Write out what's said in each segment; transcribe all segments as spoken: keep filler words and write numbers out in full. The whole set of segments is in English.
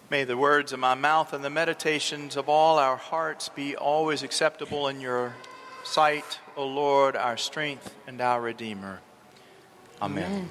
May the words of my mouth and the meditations of all our hearts be always acceptable in your sight, O Lord, our strength and our Redeemer. Amen. Amen.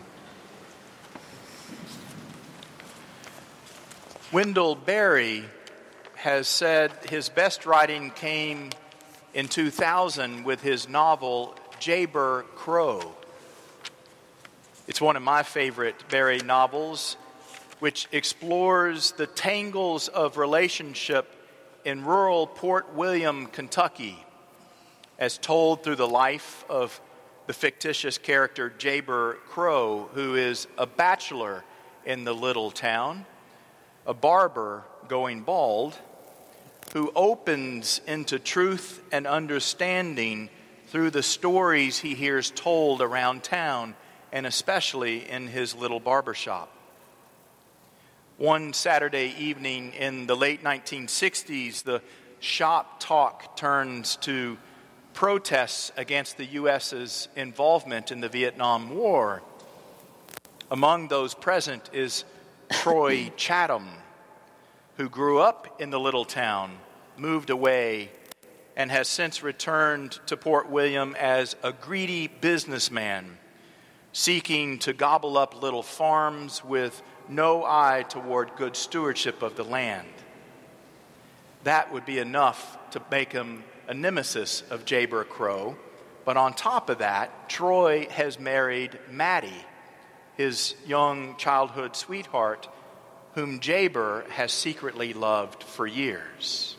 Wendell Berry has said his best writing came in two thousand with his novel Jayber Crow. It's one of my favorite Berry novels, which explores the tangles of relationship in rural Port William, Kentucky, as told through the life of the fictitious character Jayber Crow, who is a bachelor in the little town, a barber going bald, who opens into truth and understanding through the stories he hears told around town, and especially in his little barber shop. One Saturday evening in the late nineteen sixties, the shop talk turns to protests against the U S's involvement in the Vietnam War. Among those present is Troy Chatham, who grew up in the little town, moved away, and has since returned to Port William as a greedy businessman, seeking to gobble up little farms with no eye toward good stewardship of the land. That would be enough to make him a nemesis of Jayber Crow. But on top of that, Troy has married Maddie, his young childhood sweetheart, whom Jayber has secretly loved for years.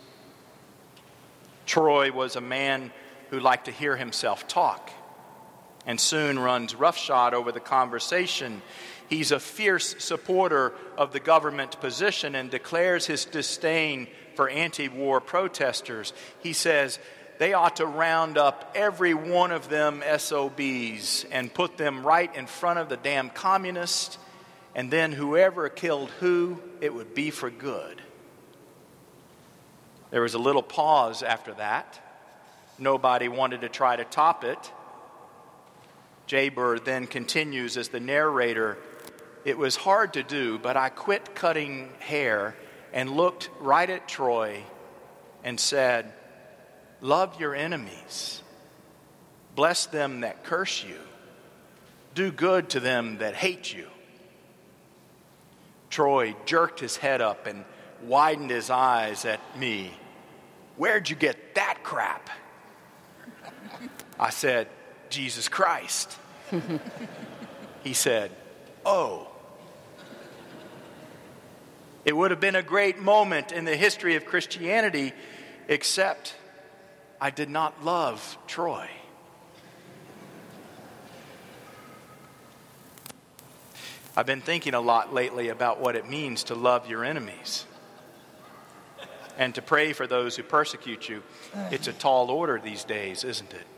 Troy was a man who liked to hear himself talk and soon runs roughshod over the conversation. He's a fierce supporter of the government position and declares his disdain for anti-war protesters. He says they ought to round up every one of them S O Bs and put them right in front of the damn communists, and then whoever killed who, it would be for good. There was a little pause after that. Nobody wanted to try to top it. Jayber then continues as the narrator. It was hard to do, but I quit cutting hair and looked right at Troy and said, "Love your enemies. Bless them that curse you. Do good to them that hate you." Troy jerked his head up and widened his eyes at me. "Where'd you get that crap?" I said, "Jesus Christ." He said, "Oh." It would have been a great moment in the history of Christianity, except I did not love Troy. I've been thinking a lot lately about what it means to love your enemies and to pray for those who persecute you. It's a tall order these days, isn't it?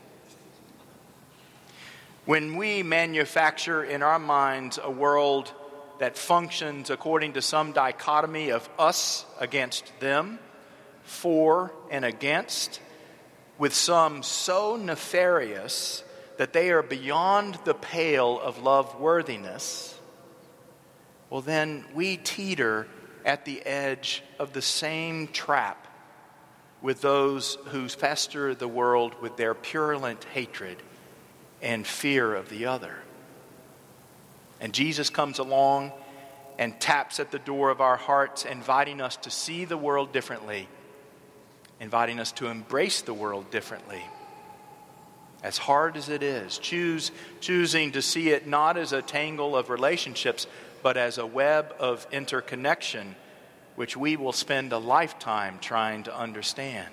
When we manufacture in our minds a world that functions according to some dichotomy of us against them, for and against, with some so nefarious that they are beyond the pale of love-worthiness, well then we teeter at the edge of the same trap with those who fester the world with their purulent hatred and fear of the other. And Jesus comes along and taps at the door of our hearts, inviting us to see the world differently, inviting us to embrace the world differently. As hard as it is, choose, choosing to see it not as a tangle of relationships, but as a web of interconnection, which we will spend a lifetime trying to understand.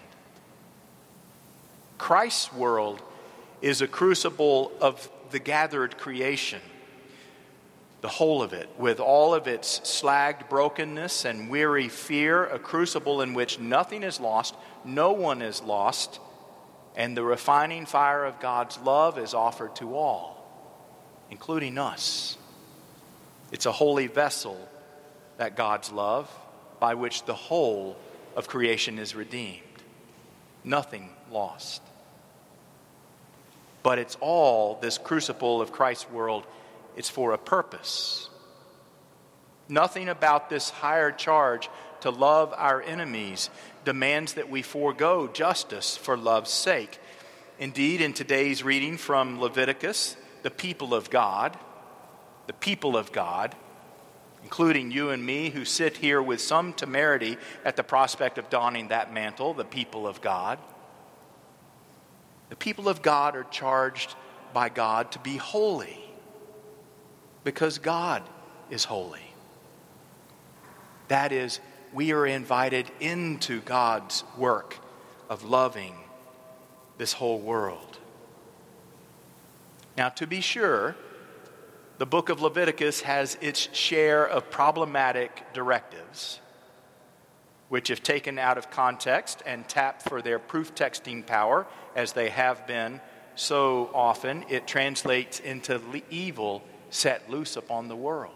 Christ's world is a crucible of the gathered creation, the whole of it, with all of its slagged brokenness and weary fear, a crucible in which nothing is lost, no one is lost, and the refining fire of God's love is offered to all, including us. It's a holy vessel, that God's love, by which the whole of creation is redeemed. Nothing lost. But it's all, this crucible of Christ's world, it's for a purpose. Nothing about this higher charge to love our enemies demands that we forego justice for love's sake. Indeed, in today's reading from Leviticus, the people of God, the people of God, including you and me who sit here with some temerity at the prospect of donning that mantle, the people of God, the people of God are charged by God to be holy because God is holy. That is, we are invited into God's work of loving this whole world. Now, to be sure, the book of Leviticus has its share of problematic directives, which, if taken out of context and tapped for their proof texting power, as they have been so often, it translates into evil set loose upon the world.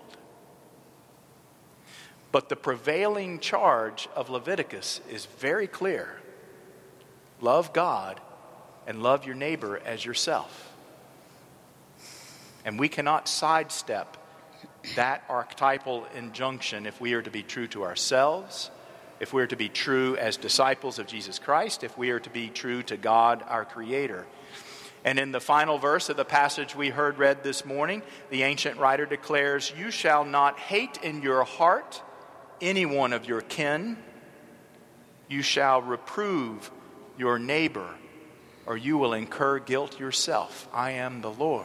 But the prevailing charge of Leviticus is very clear. Love God and love your neighbor as yourself. And we cannot sidestep that archetypal injunction if we are to be true to ourselves, if we are to be true as disciples of Jesus Christ, if we are to be true to God, our Creator. And in the final verse of the passage we heard read this morning, the ancient writer declares, "You shall not hate in your heart any one of your kin. You shall reprove your neighbor, or you will incur guilt yourself. I am the Lord."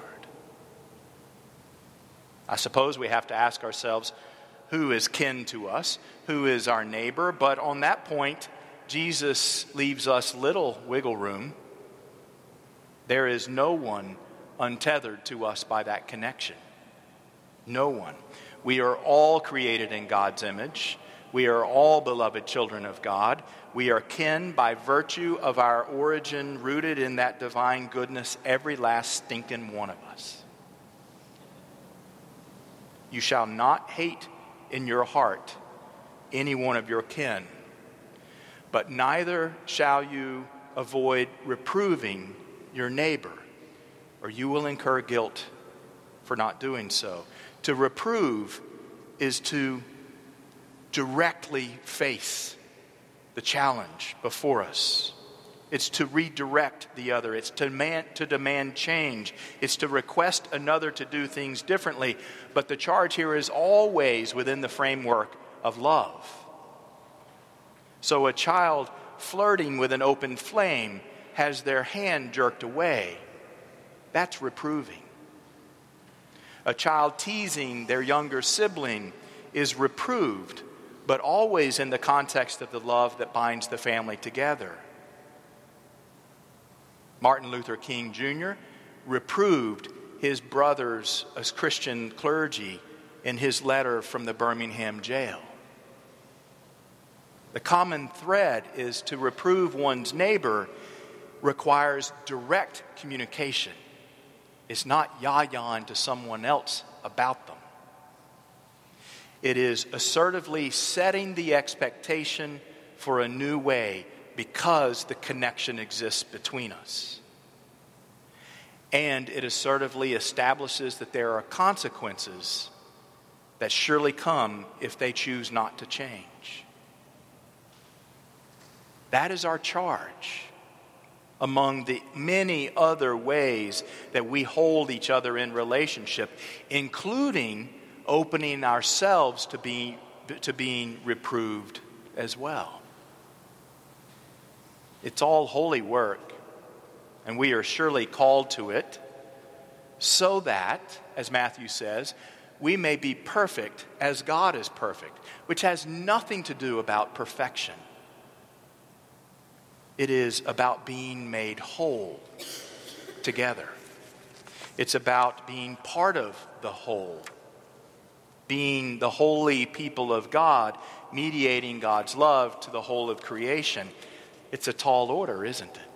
I suppose we have to ask ourselves, who is kin to us? Who is our neighbor? But on that point, Jesus leaves us little wiggle room. There is no one untethered to us by that connection. No one. We are all created in God's image. We are all beloved children of God. We are kin by virtue of our origin, rooted in that divine goodness, every last stinking one of us. You shall not hate in your heart any one of your kin, but neither shall you avoid reproving your neighbor, or you will incur guilt for not doing so. To reprove is to directly face the challenge before us. It's to redirect the other. It's to demand, to demand change. It's to request another to do things differently. But the charge here is always within the framework of love. So a child flirting with an open flame has their hand jerked away. That's reproving. A child teasing their younger sibling is reproved, but always in the context of the love that binds the family together. Martin Luther King Junior reproved his brothers as Christian clergy in his letter from the Birmingham jail. The common thread is to reprove one's neighbor requires direct communication. It's not yah-yahing to someone else about them. It is assertively setting the expectation for a new way because the connection exists between us. And it assertively establishes that there are consequences that surely come if they choose not to change. That is our charge among the many other ways that we hold each other in relationship, including opening ourselves to be to being reproved as well. It's all holy work, and we are surely called to it so that, as Matthew says, we may be perfect as God is perfect, which has nothing to do about perfection. It is about being made whole together. It's about being part of the whole, being the holy people of God, mediating God's love to the whole of creation. It's a tall order, isn't it?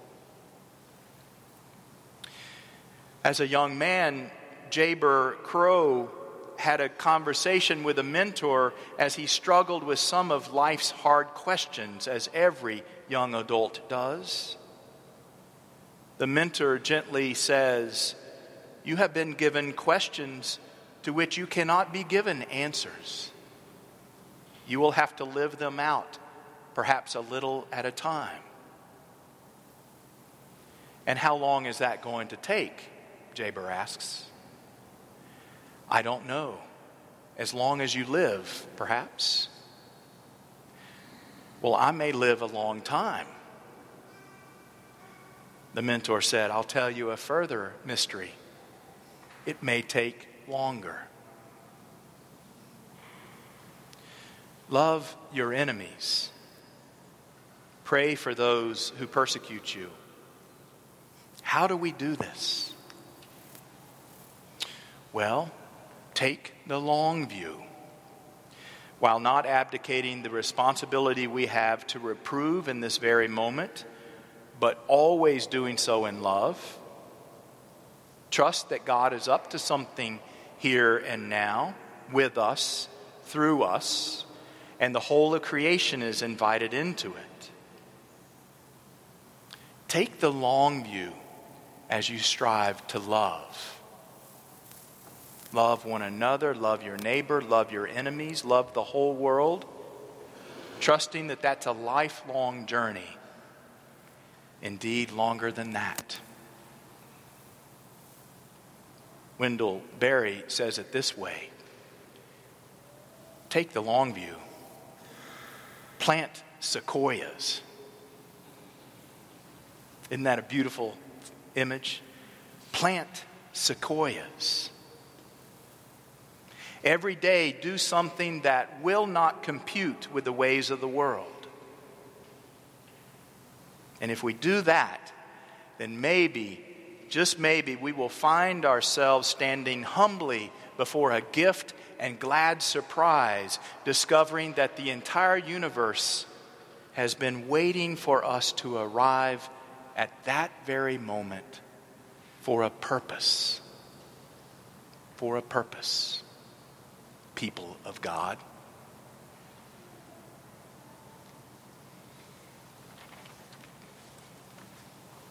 As a young man, Jayber Crow had a conversation with a mentor as he struggled with some of life's hard questions, as every young adult does. The mentor gently says, "You have been given questions to which you cannot be given answers. You will have to live them out, perhaps a little at a time. And how long is that going to take? Jaber asks. I don't know. As long as you live, perhaps. Well, I may live a long time. The mentor said, I'll tell you a further mystery. It may take longer. Love your enemies. Pray for those who persecute you. How do we do this? Well, take the long view. While not abdicating the responsibility we have to reprove in this very moment, but always doing so in love. Trust that God is up to something here and now, with us, through us, and the whole of creation is invited into it. Take the long view as you strive to love. Love one another, love your neighbor, love your enemies, love the whole world, trusting that that's a lifelong journey. Indeed, longer than that. Wendell Berry says it this way. Take the long view. Plant sequoias. Isn't that a beautiful image? Plant sequoias. Every day, do something that will not compute with the ways of the world. And if we do that, then maybe, just maybe, we will find ourselves standing humbly before a gift and glad surprise, discovering that the entire universe has been waiting for us to arrive at that very moment for a purpose. For a purpose. People of God.